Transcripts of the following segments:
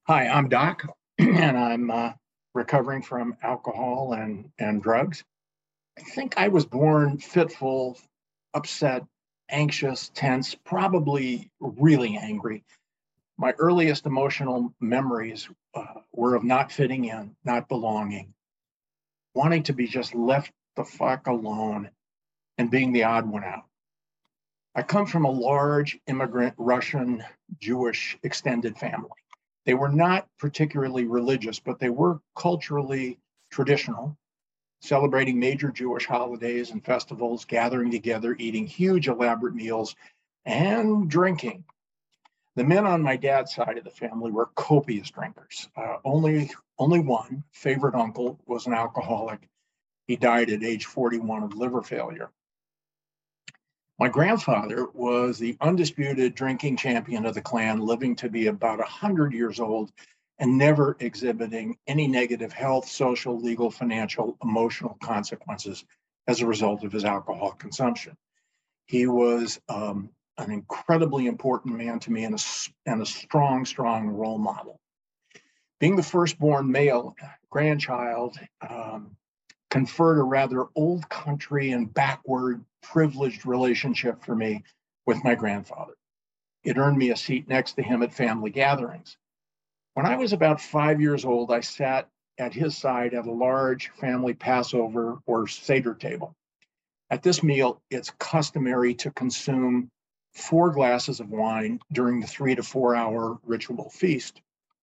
Hi, I'm Doc, and I'm recovering from alcohol and drugs. I think I was born fitful, upset, anxious, tense, probably really angry. My earliest emotional memories were of not fitting in, not belonging, wanting to be just left the fuck alone, and being the odd one out. I come from a large immigrant Russian Jewish extended family. They were not particularly religious, but they were culturally traditional, celebrating major Jewish holidays and festivals, gathering together, eating huge, elaborate meals, and drinking. The men on my dad's side of the family were copious drinkers. Only one favorite uncle was an alcoholic. He died at age 41 of liver failure. My grandfather was the undisputed drinking champion of the clan, living to be about 100 years old and never exhibiting any negative health, social, legal, financial, emotional consequences as a result of his alcohol consumption. He was an incredibly important man to me and a strong, strong role model. Being the firstborn male grandchild, conferred a rather old country and backward privileged relationship for me with my grandfather. It earned me a seat next to him at family gatherings. When I was about 5 years old, I sat at his side at a large family Passover or Seder table. At this meal, it's customary to consume 4 glasses of wine during the 3 to 4 hour ritual feast.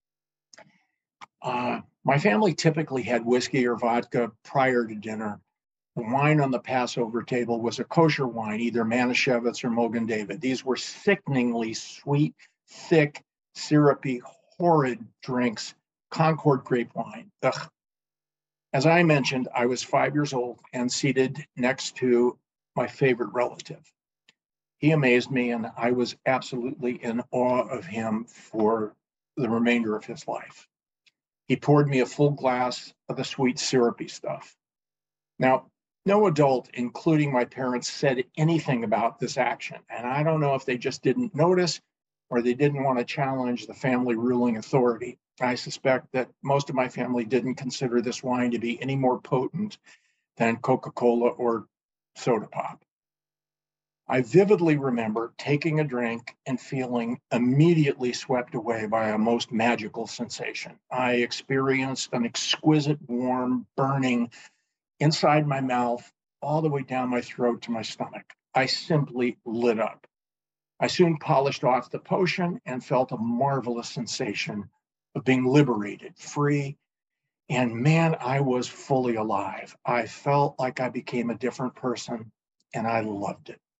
My family typically had whiskey or vodka prior to dinner. The wine on the Passover table was a kosher wine, either Manischewitz or Mogen David. These were sickeningly sweet, thick, syrupy, horrid drinks, Concord grape wine. Ugh. As I mentioned, I was 5 years old and seated next to my favorite relative. He amazed me, and I was absolutely in awe of him for the remainder of his life. He poured me a full glass of the sweet, syrupy stuff. Now, no adult, including my parents, said anything about this action. And I don't know if they just didn't notice or they didn't want to challenge the family ruling authority. I suspect that most of my family didn't consider this wine to be any more potent than Coca Cola or soda pop. I vividly remember taking a drink and feeling immediately swept away by a most magical sensation. I experienced an exquisite, warm, burning inside my mouth, all the way down my throat to my stomach. I simply lit up. I soon polished off the potion and felt a marvelous sensation of being liberated, free, and man, I was fully alive. I felt like I became a different person and I loved it.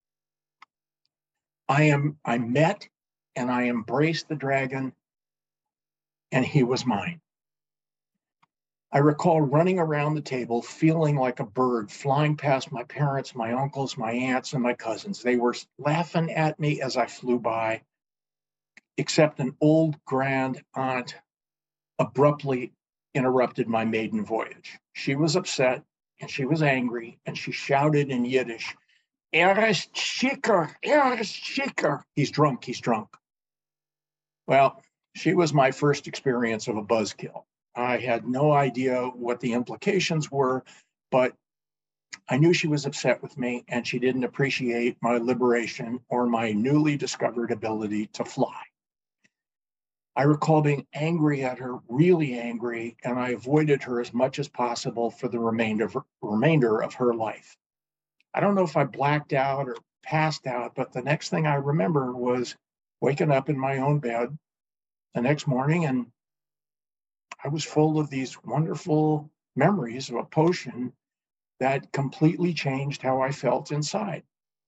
I met and I embraced the dragon and he was mine. I recall running around the table, feeling like a bird, flying past my parents, my uncles, my aunts, and my cousins. They were laughing at me as I flew by, except an old grand aunt abruptly interrupted my maiden voyage. She was upset and she was angry, and she shouted in Yiddish, Er ist schicker, er ist schicker. He's drunk, he's drunk. Well, she was my first experience of a buzzkill. I had no idea what the implications were, but I knew she was upset with me and she didn't appreciate my liberation or my newly discovered ability to fly. I recall being angry at her, really angry, and I avoided her as much as possible for the remainder of her life. I don't know if I blacked out or passed out, but the next thing I remember was waking up in my own bed the next morning, and I was full of these wonderful memories of a potion that completely changed how I felt inside.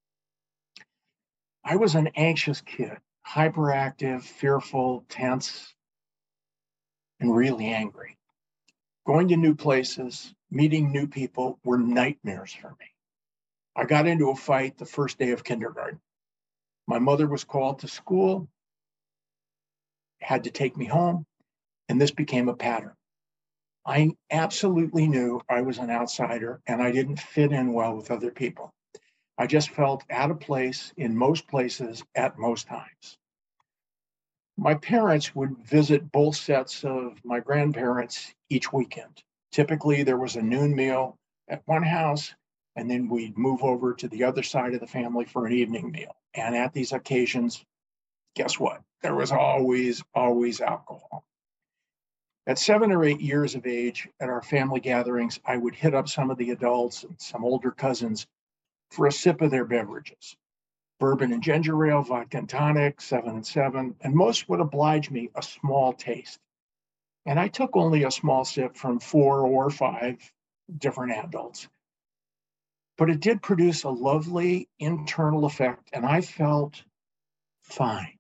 I was an anxious kid, hyperactive, fearful, tense, and really angry. Going to new places, meeting new people were nightmares for me. I got into a fight the first day of kindergarten. My mother was called to school, had to take me home, and this became a pattern. I absolutely knew I was an outsider and I didn't fit in well with other people. I just felt out of place in most places at most times. My parents would visit both sets of my grandparents each weekend. Typically, there was a noon meal at one house, and then we'd move over to the other side of the family for an evening meal. And at these occasions, guess what? There was always alcohol. At 7 or 8 years of age, at our family gatherings, I would hit up some of the adults and some older cousins for a sip of their beverages: bourbon and ginger ale, vodka and tonic, 7 and 7, and most would oblige me a small taste. And I took only a small sip from 4 or 5 different adults. But it did produce a lovely internal effect, and I felt fine.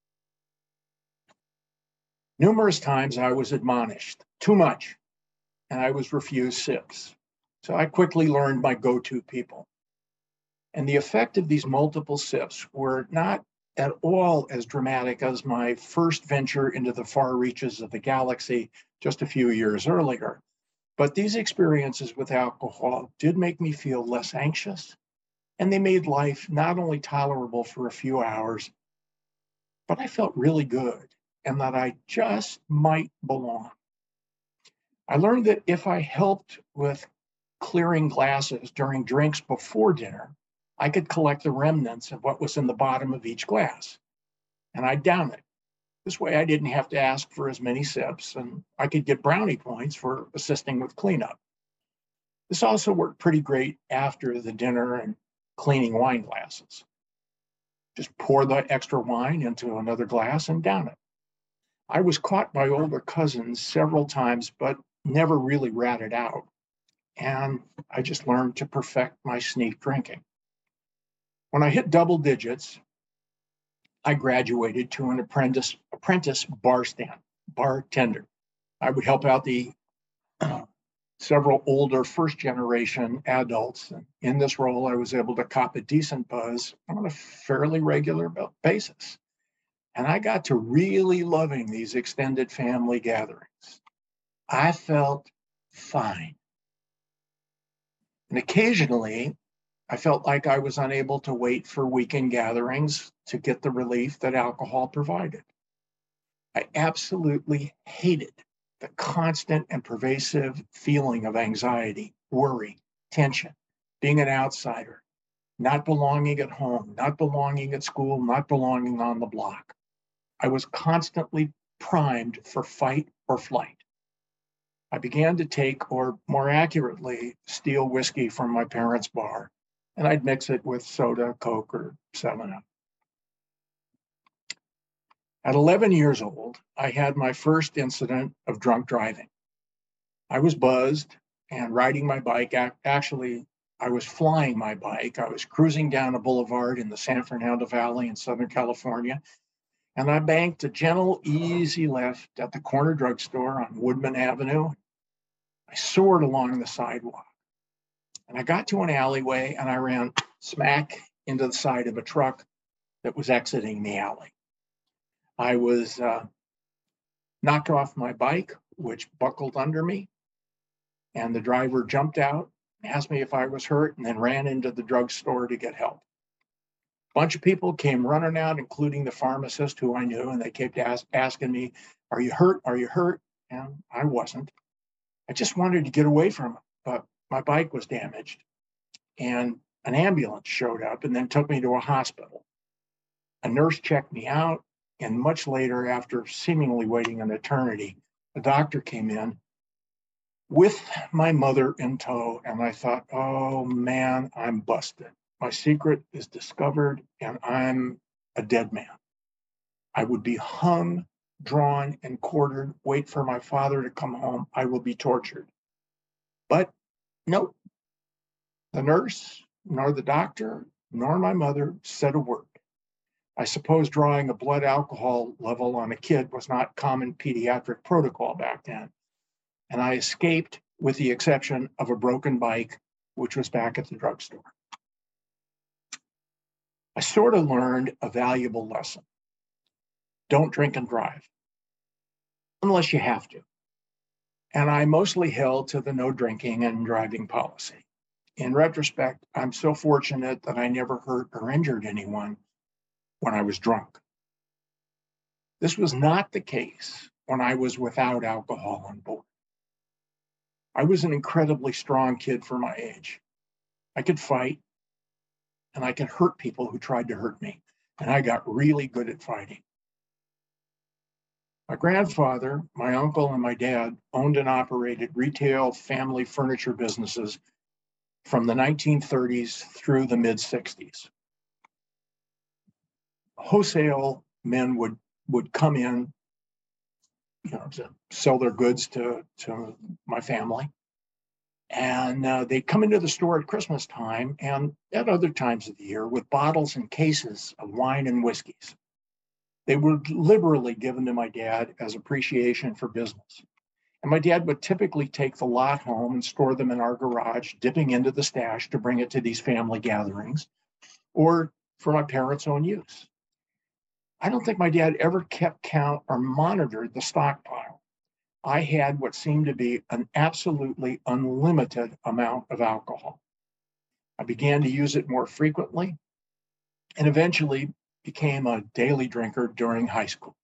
Numerous times I was admonished too much, and I was refused sips. So I quickly learned my go to people. And the effect of these multiple sips were not at all as dramatic as my first venture into the far reaches of the galaxy just a few years earlier. But these experiences with alcohol did make me feel less anxious, and they made life not only tolerable for a few hours, but I felt really good and that I just might belong. I learned that if I helped with clearing glasses during drinks before dinner, I could collect the remnants of what was in the bottom of each glass and I'd down it. This way, I didn't have to ask for as many sips, and I could get brownie points for assisting with cleanup. This also worked pretty great after the dinner and cleaning wine glasses. Just pour the extra wine into another glass and down it. I was caught by older cousins several times, but never really ratted out. And I just learned to perfect my sneak drinking. When I hit double digits, I graduated to an apprentice bartender. I would help out the several older first generation adults. And in this role, I was able to cop a decent buzz on a fairly regular basis. And I got to really loving these extended family gatherings. I felt fine. And occasionally, I felt like I was unable to wait for weekend gatherings to get the relief that alcohol provided. I absolutely hated the constant and pervasive feeling of anxiety, worry, tension, being an outsider, not belonging at home, not belonging at school, not belonging on the block. I was constantly primed for fight or flight. I began to take, or more accurately, steal whiskey from my parents' bar, and I'd mix it with soda, Coke, or 7 Up. At 11 years old, I had my first incident of drunk driving. I was buzzed and riding my bike. Actually, I was flying my bike. I was cruising down a boulevard in the San Fernando Valley in Southern California, and I banked a gentle, easy left at the corner drugstore on Woodman Avenue. I soared along the sidewalk, and I got to an alleyway, and I ran smack into the side of a truck that was exiting the alley. I was knocked off my bike, which buckled under me, and the driver jumped out, asked me if I was hurt, and then ran into the drugstore to get help. A bunch of people came running out, including the pharmacist who I knew, and they kept asking me, "Are you hurt? Are you hurt?" And I wasn't. I just wanted to get away from it, but my bike was damaged, and an ambulance showed up and then took me to a hospital. A nurse checked me out, and much later, after seemingly waiting an eternity, a doctor came in with my mother in tow, and I thought, oh man, I'm busted. My secret is discovered, and I'm a dead man. I would be hung, drawn, and quartered, wait for my father to come home. I will be tortured. But nope, the nurse, nor the doctor, nor my mother said a word. I suppose drawing a blood alcohol level on a kid was not common pediatric protocol back then. And I escaped with the exception of a broken bike, which was back at the drugstore. I sort of learned a valuable lesson. Don't drink and drive, unless you have to. And I mostly held to the no drinking and driving policy. In retrospect, I'm so fortunate that I never hurt or injured anyone when I was drunk. This was not the case when I was without alcohol on board. I was an incredibly strong kid for my age. I could fight and I could hurt people who tried to hurt me. And I got really good at fighting. My grandfather, my uncle, and my dad owned and operated retail family furniture businesses from the 1930s through the mid 60s. Wholesale men would come in, to sell their goods to my family. And they'd come into the store at Christmas time and at other times of the year with bottles and cases of wine and whiskeys. They were liberally given to my dad as appreciation for business. And my dad would typically take the lot home and store them in our garage, dipping into the stash to bring it to these family gatherings or for my parents' own use. I don't think my dad ever kept count or monitored the stockpile. I had what seemed to be an absolutely unlimited amount of alcohol. I began to use it more frequently and eventually became a daily drinker during high school.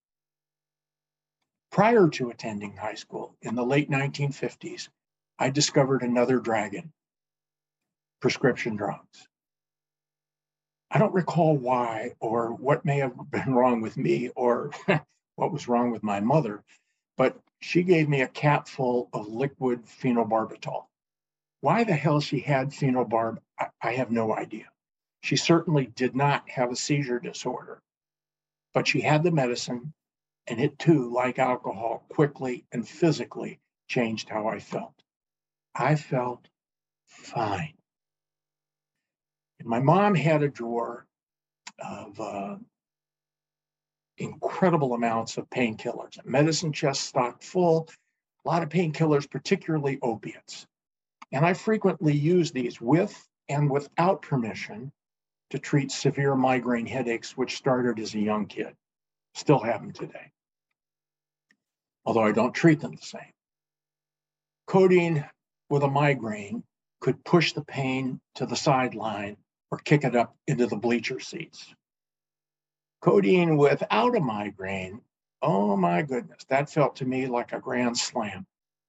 Prior to attending high school in the late 1950s, I discovered another dragon, prescription drugs. I don't recall why or what may have been wrong with me or what was wrong with my mother, but she gave me a cap full of liquid phenobarbital. Why the hell she had phenobarb, I have no idea. She certainly did not have a seizure disorder, but she had the medicine, and it too, like alcohol, quickly and physically changed how I felt. I felt fine. And my mom had a drawer of incredible amounts of painkillers, a medicine chest stocked full, a lot of painkillers, particularly opiates. And I frequently use these with and without permission to treat severe migraine headaches, which started as a young kid. Still have them today, although I don't treat them the same. Codeine with a migraine could push the pain to the sideline or kick it up into the bleacher seats. Codeine without a migraine, oh my goodness, that felt to me like a grand slam.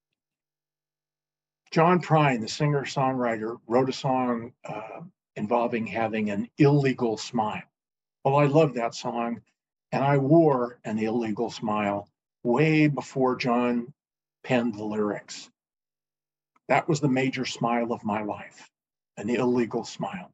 John Prine, the singer-songwriter, wrote a song involving having an illegal smile. Well, I love that song, and I wore an illegal smile way before John penned the lyrics. That was the major smile of my life, an illegal smile.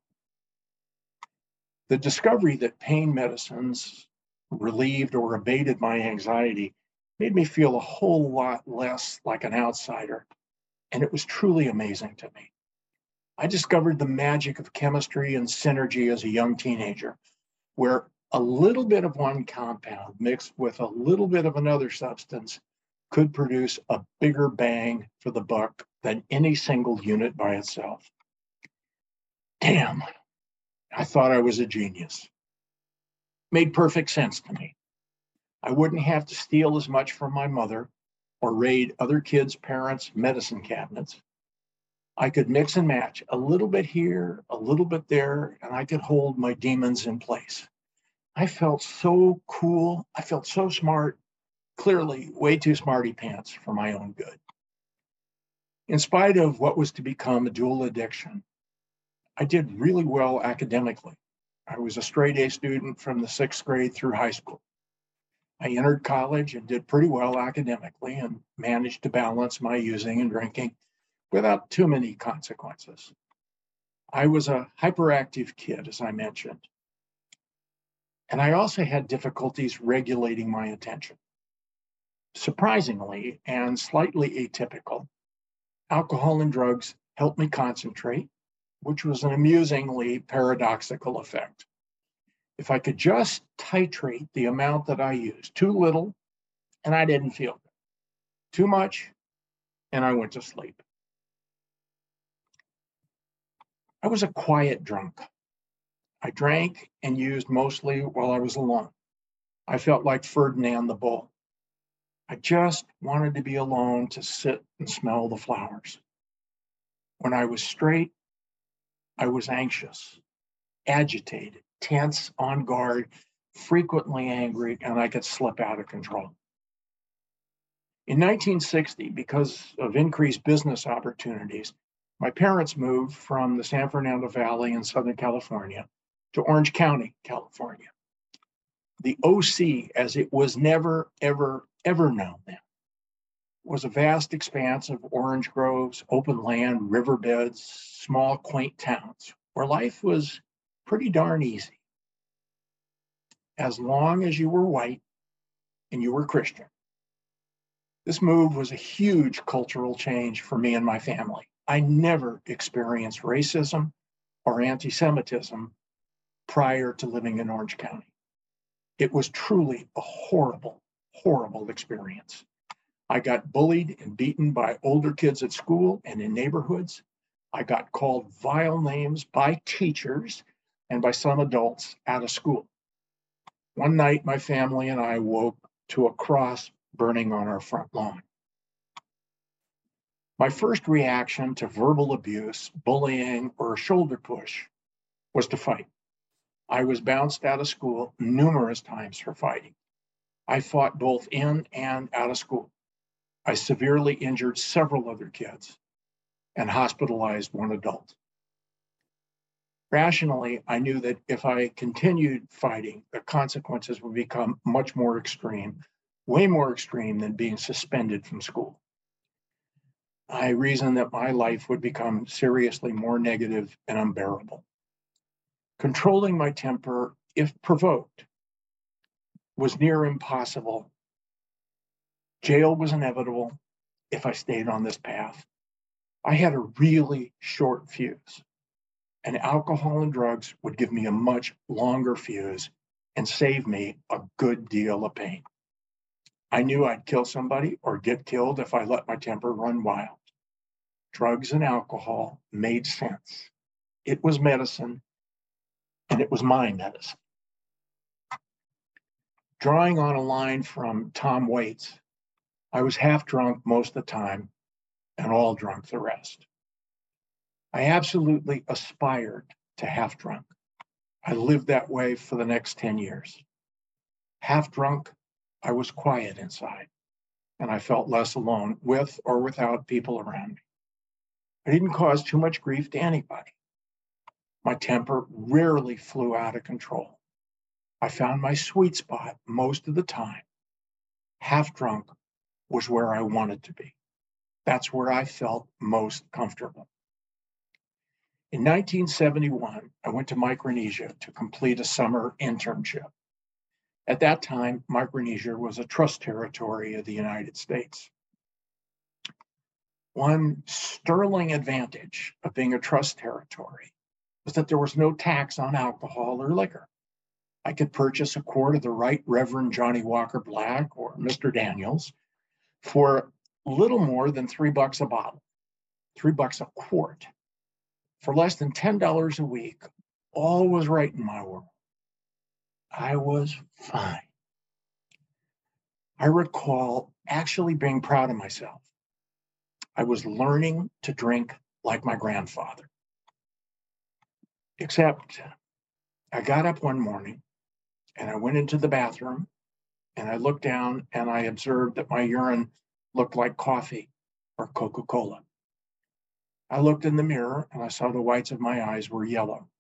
The discovery that pain medicines relieved or abated my anxiety made me feel a whole lot less like an outsider, and it was truly amazing to me. I discovered the magic of chemistry and synergy as a young teenager, where a little bit of one compound mixed with a little bit of another substance could produce a bigger bang for the buck than any single unit by itself. Damn, I thought I was a genius. Made perfect sense to me. I wouldn't have to steal as much from my mother or raid other kids' parents' medicine cabinets. I could mix and match a little bit here, a little bit there, and I could hold my demons in place. I felt so cool. I felt so smart, clearly way too smarty pants for my own good. In spite of what was to become a dual addiction, I did really well academically. I was a straight A student from the 6th grade through high school. I entered college and did pretty well academically and managed to balance my using and drinking without too many consequences. I was a hyperactive kid, as I mentioned, and I also had difficulties regulating my attention. Surprisingly and slightly atypical, alcohol and drugs helped me concentrate, which was an amusingly paradoxical effect. If I could just titrate the amount that I used, too little, and I didn't feel good. Too much, and I went to sleep. I was a quiet drunk. I drank and used mostly while I was alone. I felt like Ferdinand the Bull. I just wanted to be alone to sit and smell the flowers. When I was straight, I was anxious, agitated, tense, on guard, frequently angry, and I could slip out of control. In 1960, because of increased business opportunities, my parents moved from the San Fernando Valley in Southern California to Orange County, California. The OC, as it was never, ever, ever known then, was a vast expanse of orange groves, open land, riverbeds, small, quaint towns where life was pretty darn easy. As long as you were white and you were Christian. This move was a huge cultural change for me and my family. I never experienced racism or anti-Semitism prior to living in Orange County. It was truly a horrible, horrible experience. I got bullied and beaten by older kids at school and in neighborhoods. I got called vile names by teachers and by some adults out of school. One night, my family and I woke to a cross burning on our front lawn. My first reaction to verbal abuse, bullying, or a shoulder push was to fight. I was bounced out of school numerous times for fighting. I fought both in and out of school. I severely injured several other kids and hospitalized one adult. Rationally, I knew that if I continued fighting, the consequences would become much more extreme, way more extreme than being suspended from school. I reasoned that my life would become seriously more negative and unbearable. Controlling my temper, if provoked, was near impossible. Jail was inevitable if I stayed on this path. I had a really short fuse, and alcohol and drugs would give me a much longer fuse and save me a good deal of pain. I knew I'd kill somebody or get killed if I let my temper run wild. Drugs and alcohol made sense. It was medicine, and it was my medicine. Drawing on a line from Tom Waits, I was half drunk most of the time and all drunk the rest. I absolutely aspired to half drunk. I lived that way for the next 10 years. Half drunk, I was quiet inside, and I felt less alone with or without people around me. I didn't cause too much grief to anybody. My temper rarely flew out of control. I found my sweet spot most of the time. Half drunk was where I wanted to be. That's where I felt most comfortable. In 1971, I went to Micronesia to complete a summer internship. At that time, Micronesia was a trust territory of the United States. One sterling advantage of being a trust territory was that there was no tax on alcohol or liquor. I could purchase a quart of the Right Reverend Johnnie Walker Black or Mr. Daniels for little more than $3 a bottle, $3 a quart. For less than $10 a week, all was right in my world. I was fine. I recall actually being proud of myself. I was learning to drink like my grandfather. Except I got up one morning and I went into the bathroom and I looked down and I observed that my urine looked like coffee or Coca-Cola. I looked in the mirror and I saw the whites of my eyes were yellow.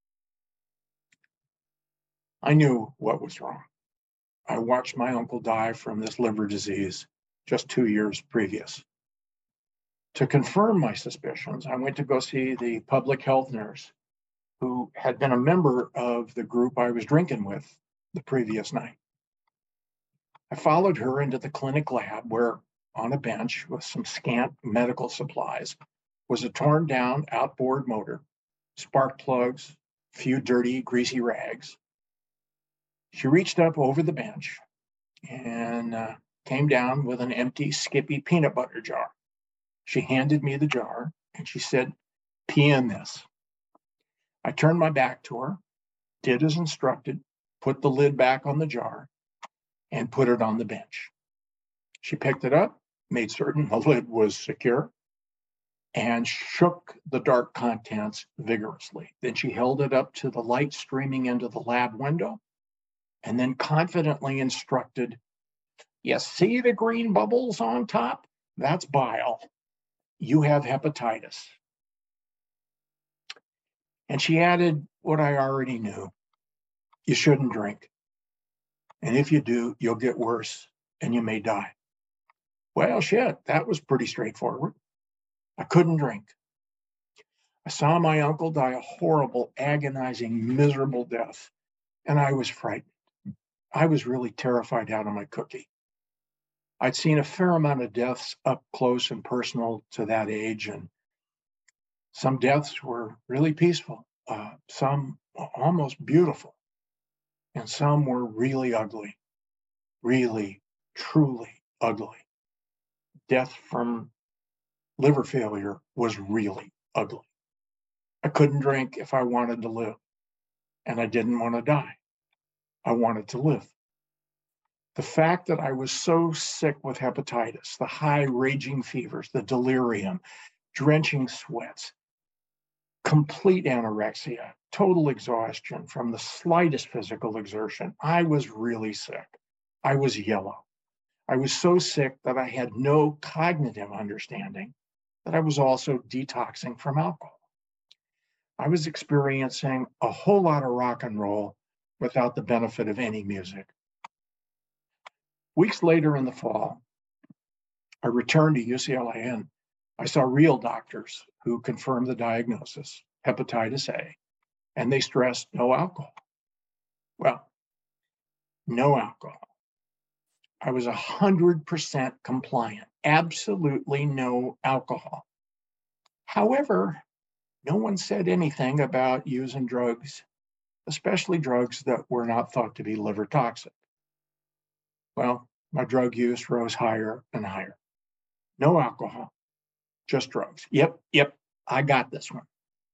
I knew what was wrong. I watched my uncle die from this liver disease just 2 years previous. To confirm my suspicions, I went to go see the public health nurse who had been a member of the group I was drinking with the previous night. I followed her into the clinic lab where, on a bench with some scant medical supplies, was a torn down outboard motor, spark plugs, a few dirty, greasy rags. She reached up over the bench and came down with an empty Skippy peanut butter jar. She handed me the jar and she said, "Pee in this." I turned my back to her, did as instructed, put the lid back on the jar, and put it on the bench. She picked it up, made certain the lid was secure, and shook the dark contents vigorously. Then she held it up to the light streaming into the lab window and then confidently instructed, "You see the green bubbles on top? That's bile. You have hepatitis." And she added what I already knew: you shouldn't drink. And if you do, you'll get worse and you may die. Well, shit, that was pretty straightforward. I couldn't drink. I saw my uncle die a horrible, agonizing, miserable death, and I was frightened. I was really terrified out of my cookie. I'd seen a fair amount of deaths up close and personal to that age, and some deaths were really peaceful, some almost beautiful, and some were really ugly, really, truly ugly. Death from liver failure was really ugly. I couldn't drink if I wanted to live, and I didn't want to die. I wanted to live. The fact that I was so sick with hepatitis, the high raging fevers, the delirium, drenching sweats, complete anorexia, total exhaustion from the slightest physical exertion. I was really sick. I was yellow. I was so sick that I had no cognitive understanding that I was also detoxing from alcohol. I was experiencing a whole lot of rock and roll without the benefit of any music. Weeks later in the fall, I returned to UCLA and I saw real doctors who confirmed the diagnosis, hepatitis A, and they stressed no alcohol. Well, no alcohol. I was 100% compliant, absolutely no alcohol. However, no one said anything about using drugs, especially drugs that were not thought to be liver toxic. Well, my drug use rose higher and higher. No alcohol, just drugs. Yep, I got this one.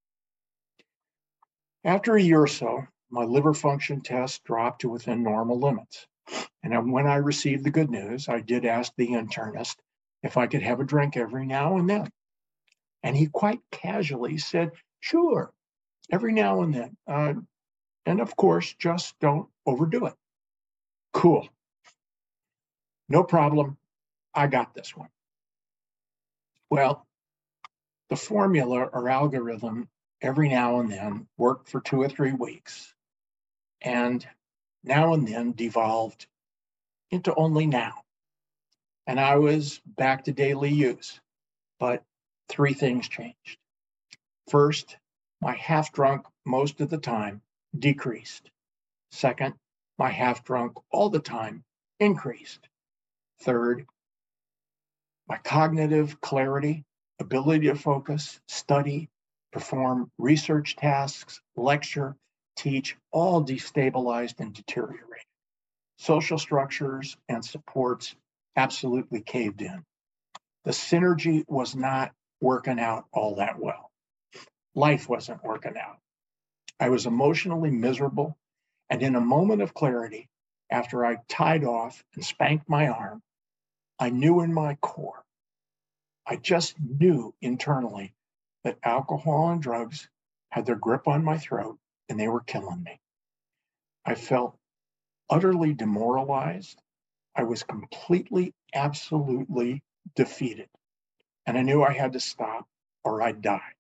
After a year or so, my liver function test dropped to within normal limits. And when I received the good news, I did ask the internist if I could have a drink every now and then. And he quite casually said, sure, every now and then. And of course, just don't overdo it. Cool. No problem. I got this one. Well, the formula or algorithm every now and then worked for 2 or 3 weeks, and now and then devolved into only now. And I was back to daily use, but 3 things changed. First, my half drunk most of the time decreased. Second, my half drunk all the time increased. Third, my cognitive clarity, ability to focus, study, perform research tasks, lecture, teach, all destabilized and deteriorated. Social structures and supports absolutely caved in. The synergy was not working out all that well. Life wasn't working out. I was emotionally miserable, and in a moment of clarity, after I tied off and spanked my arm, I knew in my core, I just knew internally that alcohol and drugs had their grip on my throat and they were killing me. I felt utterly demoralized. I was completely, absolutely defeated. And I knew I had to stop or I'd die.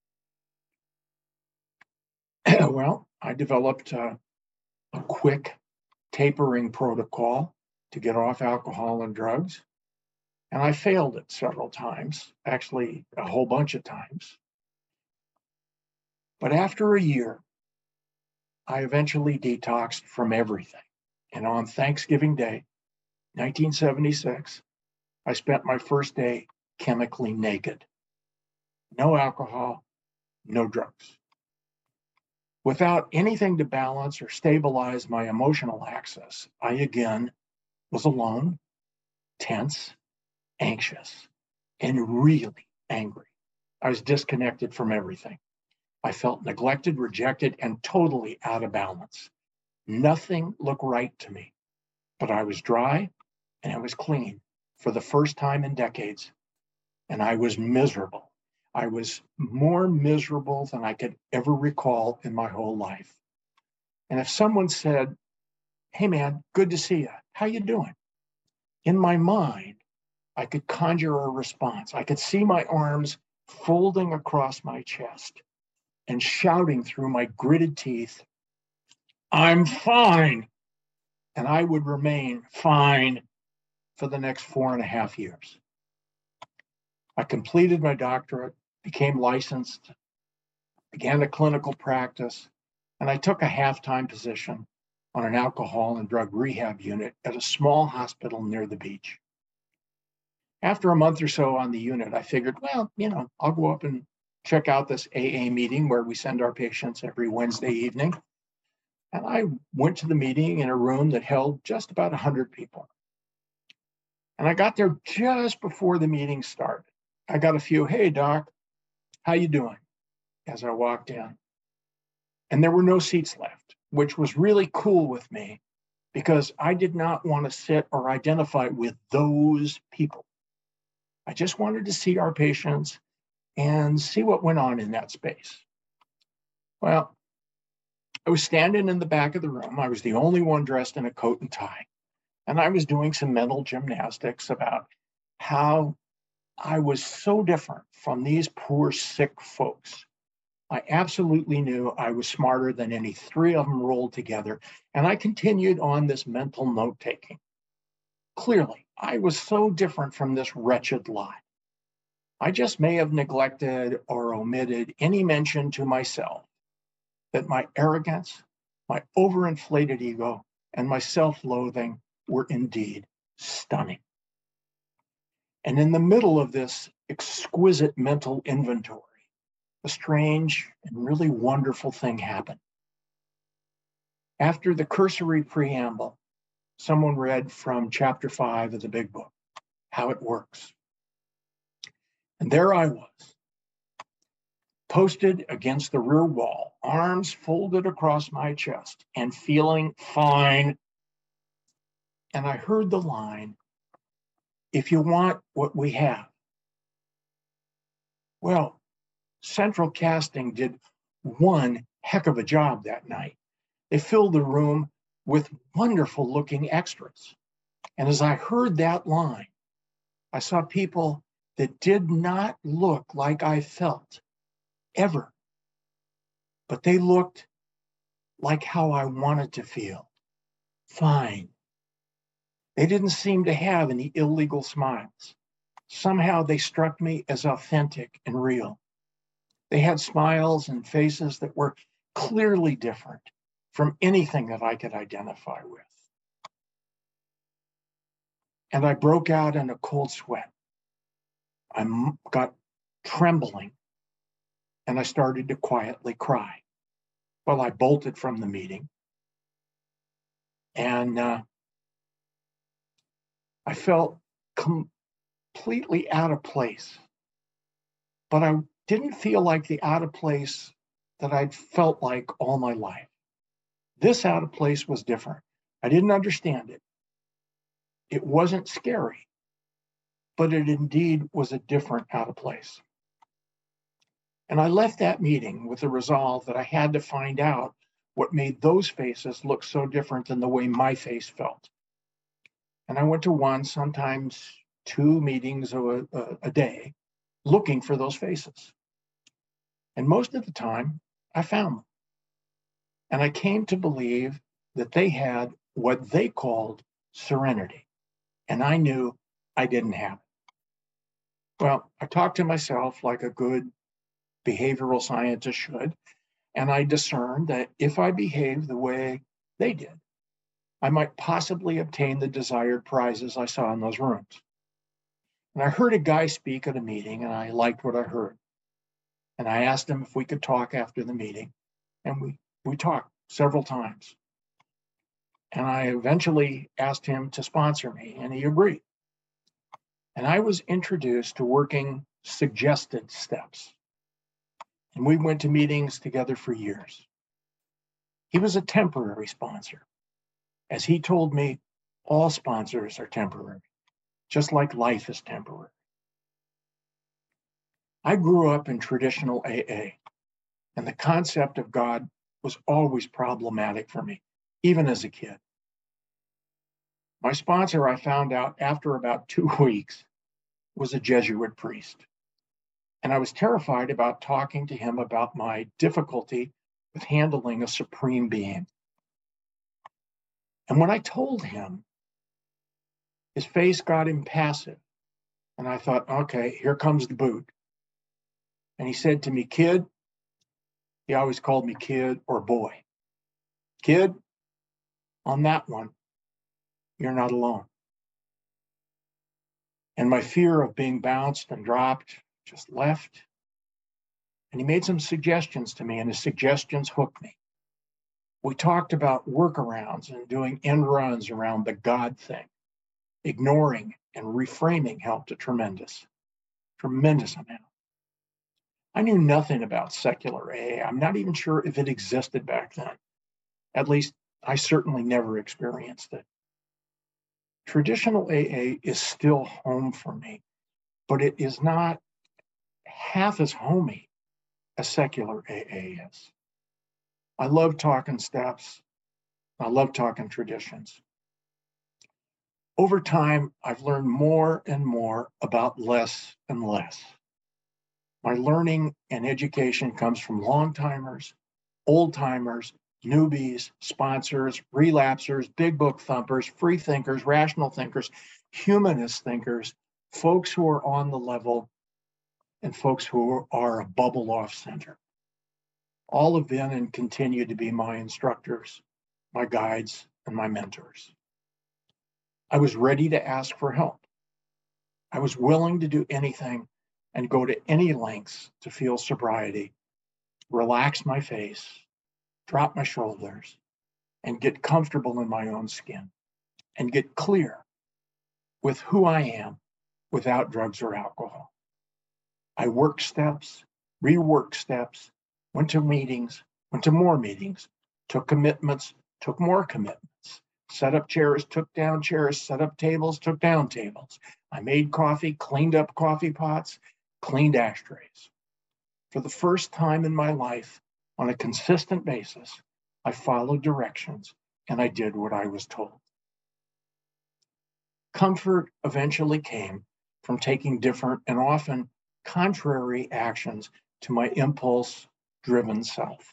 Well, I developed a quick tapering protocol to get off alcohol and drugs. And I failed it several times, actually, a whole bunch of times. But after a year, I eventually detoxed from everything. And on Thanksgiving Day, 1976, I spent my first day chemically naked. No alcohol, no drugs. Without anything to balance or stabilize my emotional axis, I again was alone, tense, anxious, and really angry. I was disconnected from everything. I felt neglected, rejected, and totally out of balance. Nothing looked right to me, but I was dry and I was clean for the first time in decades, and I was miserable. I was more miserable than I could ever recall in my whole life. And if someone said, hey man, good to see you. How you doing? In my mind, I could conjure a response. I could see my arms folding across my chest and shouting through my gritted teeth, I'm fine. And I would remain fine for the next 4.5 years. I completed my doctorate, became licensed, began a clinical practice, and I took a half-time position on an alcohol and drug rehab unit at a small hospital near the beach. After a month or so on the unit, I figured, well, I'll go up and check out this AA meeting where we send our patients every Wednesday evening. And I went to the meeting in a room that held just about 100 people. And I got there just before the meeting started. I got a few, hey, doc, how you doing? As I walked in. And there were no seats left, which was really cool with me because I did not want to sit or identify with those people. I just wanted to see our patients and see what went on in that space. Well, I was standing in the back of the room. I was the only one dressed in a coat and tie. And I was doing some mental gymnastics about how I was so different from these poor, sick folks. I absolutely knew I was smarter than any three of them rolled together. And I continued on this mental note taking. Clearly, I was so different from this wretched lot. I just may have neglected or omitted any mention to myself that my arrogance, my overinflated ego, and my self-loathing were indeed stunning. And in the middle of this exquisite mental inventory, a strange and really wonderful thing happened. After the cursory preamble, someone read from chapter 5 of the Big Book, how it works. And there I was, posted against the rear wall, arms folded across my chest and feeling fine. And I heard the line, if you want what we have. Well, Central Casting did one heck of a job that night. They filled the room with wonderful looking extras. And as I heard that line, I saw people that did not look like I felt ever, but they looked like how I wanted to feel, fine. They didn't seem to have any illegal smiles. Somehow they struck me as authentic and real. They had smiles and faces that were clearly different from anything that I could identify with. And I broke out in a cold sweat. I got trembling and I started to quietly cry. Well, I bolted from the meeting and I felt completely out of place, but I didn't feel like the out of place that I'd felt like all my life. This out of place was different. I didn't understand it. It wasn't scary, but it indeed was a different out of place. And I left that meeting with the resolve that I had to find out what made those faces look so different than the way my face felt. And I went to one, sometimes two meetings a day, looking for those faces. And most of the time, I found them. And I came to believe that they had what they called serenity. And I knew I didn't have it. Well, I talked to myself like a good behavioral scientist should, and I discerned that if I behaved the way they did, I might possibly obtain the desired prizes I saw in those rooms. And I heard a guy speak at a meeting, and I liked what I heard. And I asked him if we could talk after the meeting, and we talked several times. And I eventually asked him to sponsor me, and he agreed. And I was introduced to working suggested steps. And we went to meetings together for years. He was a temporary sponsor. As he told me, all sponsors are temporary, just like life is temporary. I grew up in traditional AA, and the concept of God was always problematic for me, even as a kid. My sponsor, I found out after about 2 weeks, was a Jesuit priest. And I was terrified about talking to him about my difficulty with handling a supreme being. And when I told him, his face got impassive. And I thought, okay, here comes the boot. And he said to me, kid, he always called me kid or boy. Kid, on that one, you're not alone. And my fear of being bounced and dropped just left. And he made some suggestions to me, and his suggestions hooked me. We talked about workarounds and doing end runs around the God thing. Ignoring and reframing helped a tremendous amount. I knew nothing about secular AA. I'm not even sure if it existed back then. At least I certainly never experienced it. Traditional AA is still home for me, but it is not half as homey as secular AA is. I love talking steps. I love talking traditions. Over time, I've learned more and more about less and less. My learning and education comes from long timers, old timers, newbies, sponsors, relapsers, big book thumpers, free thinkers, rational thinkers, humanist thinkers, folks who are on the level, and folks who are a bubble off center. All have been and continue to be my instructors, my guides, and my mentors. I was ready to ask for help. I was willing to do anything and go to any lengths to feel sobriety, relax my face, drop my shoulders, and get comfortable in my own skin, and get clear with who I am without drugs or alcohol. I worked steps, reworked steps, went to meetings, went to more meetings, took commitments, took more commitments, set up chairs, took down chairs, set up tables, took down tables. I made coffee, cleaned up coffee pots, cleaned ashtrays. For the first time in my life, on a consistent basis, I followed directions and I did what I was told. Comfort eventually came from taking different and often contrary actions to my impulse-driven self.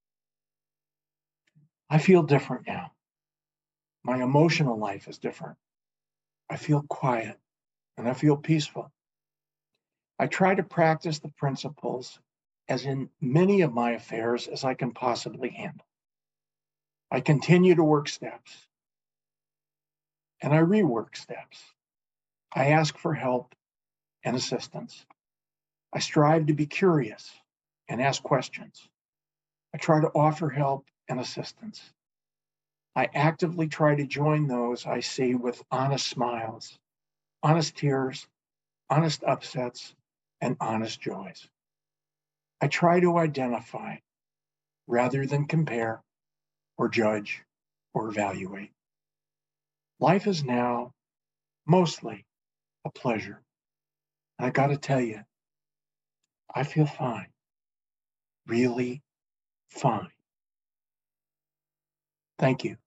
I feel different now. My emotional life is different. I feel quiet and I feel peaceful. I try to practice the principles as in many of my affairs as I can possibly handle. I continue to work steps and I rework steps. I ask for help and assistance. I strive to be curious and ask questions. I try to offer help and assistance. I actively try to join those I see with honest smiles, honest tears, honest upsets, and honest joys. I try to identify rather than compare or judge or evaluate. Life is now mostly a pleasure. And I got to tell you, I feel fine, really fine. Thank you.